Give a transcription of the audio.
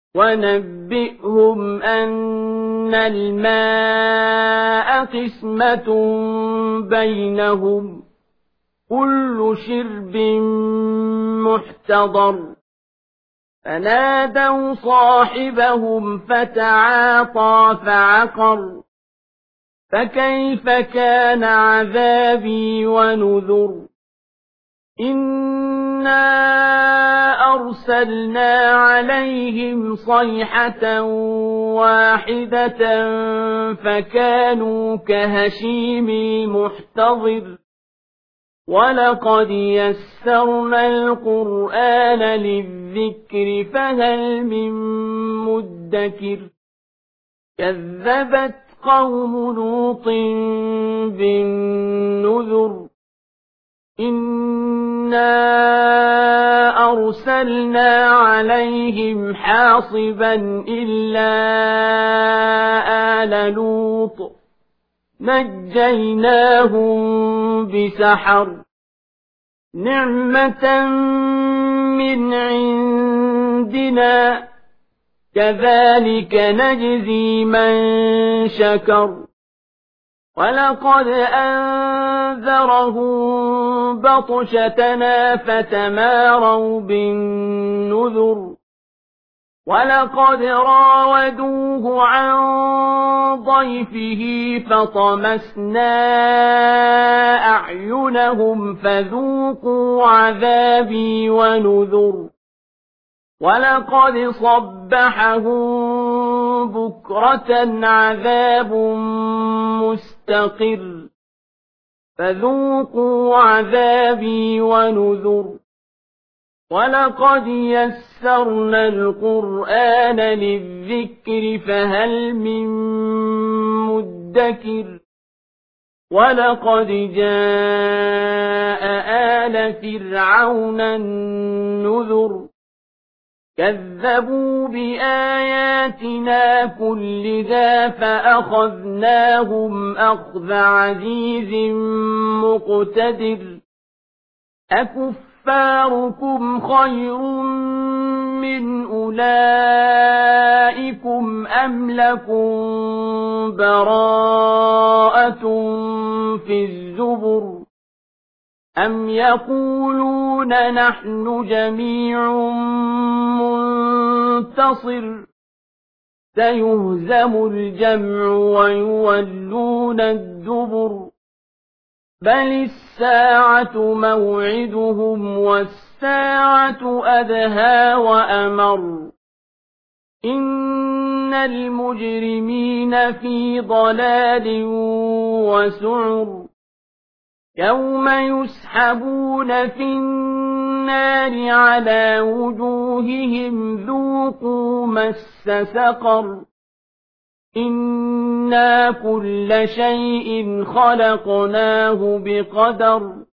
ونبئهم أن الماء قسمة بينهم كل شرب محتضر فنادوا صاحبهم فتعاطى فعقر فكيف كان عذابي ونذر إنا أرسلنا عليهم صيحة واحدة فكانوا كهشيم المحتضر ولقد يسرنا القرآن للذكر فهل من مدكر كذبت قوم لوط بالنذر إنا أرسلنا عليهم حاصبا إلا آل لوط نجيناهم بسحر نعمة من عندنا كذلك نجزي من شكر ولقد أنذرهم بطشتنا فتماروا بالنذر ولقد راودوه عن ضيفه فطمسنا أعينهم فذوقوا عذابي ونذر ولقد صبحهم بكرة عذاب مستقر فذوقوا عذابي ونذر ولقد يسرنا القرآن للذكر فهل من مدكر ولقد جاء آل فرعون النذر كذبوا بآياتنا كلها فأخذناهم أخذ عزيز مقتدر أكفاركم خير من أولئكم أم لكم براءة في الزبر أم يقولون نحن جميع منتصر سيهزم الجمع ويولون الدبر بل الساعة موعدهم والساعة أدهى وأمر إن المجرمين في ضلال وسعر يوم يسحبون في النار على وجوههم ذوقوا مس سقر إنا كل شيء خلقناه بقدر